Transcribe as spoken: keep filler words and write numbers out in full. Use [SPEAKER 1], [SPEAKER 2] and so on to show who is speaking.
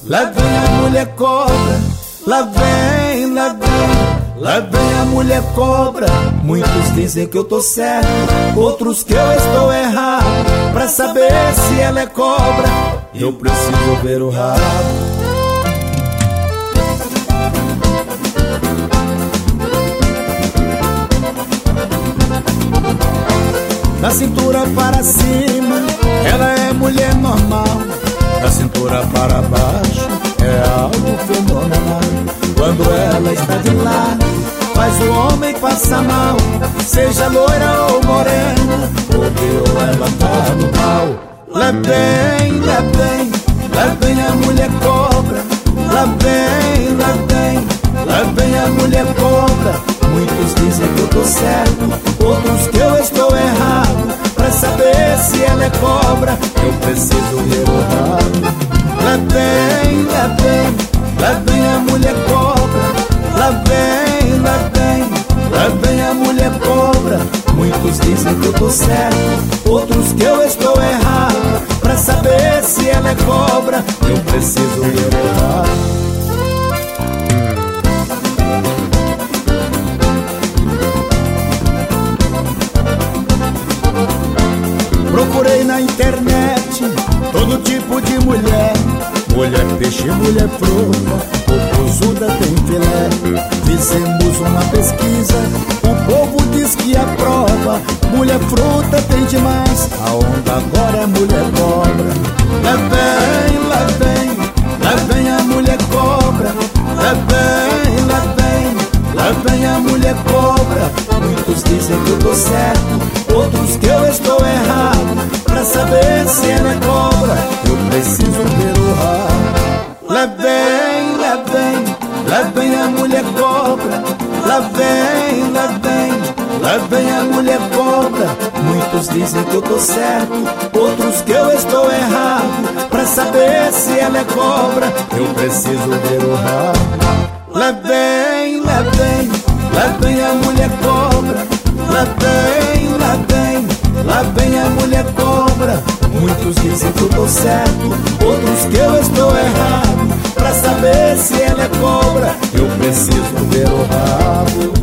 [SPEAKER 1] Lá vem a mulher cobra, lá vem, lá vem, lá vem a mulher cobra. Muitos dizem que eu tô certo, outros que eu estou errado. Pra saber se ela é cobra, eu preciso ver o rabo. Da cintura para cima, ela é mulher normal. Da cintura para baixo, é algo fenomenal. Quando ela está de lado, faz o homem passar mal. Seja loira ou morena, ou ela tá no mal. Lá vem, lá vem, lá vem a mulher cobra. Lá vem, lá vem, lá vem a mulher cobra. Muitos dizem que eu tô certo, outros que eu estou errado. Pra saber se ela é cobra, eu preciso ver o rabo. Lá vem, lá vem, lá vem a mulher cobra. Lá vem, lá vem, lá vem a mulher cobra. Muitos dizem que eu tô certo, outros que eu estou errado. Pra saber se ela é cobra, eu preciso ver o rabo. Procurei na internet todo tipo de mulher. Mulher peixe, mulher fruta, popozuda tem filé. Fizemos uma pesquisa, o povo diz que aprova. Mulher fruta tem demais, a onda agora é mulher cobra. Lá vem, lá vem, lá vem a mulher cobra. Lá vem, lá vem, lá vem a mulher cobra. Muitos dizem que eu tô certo, outros que eu estou errado. Pra saber se ela é cobra, eu preciso ver o rabo. Lá vem, lá vem, lá vem a mulher cobra. Lá vem, lá vem, lá vem a mulher cobra. Muitos dizem que eu tô certo, outros que eu estou errado. Pra saber se ela é cobra, eu preciso ver o rabo. Lá vem, lá vem, lá vem a mulher cobra. Lá vem, lá vem, lá vem a mulher cobra. Muitos dizem que eu tô certo, outros que eu estou errado. Pra saber se ela é cobra, eu preciso ver o rabo.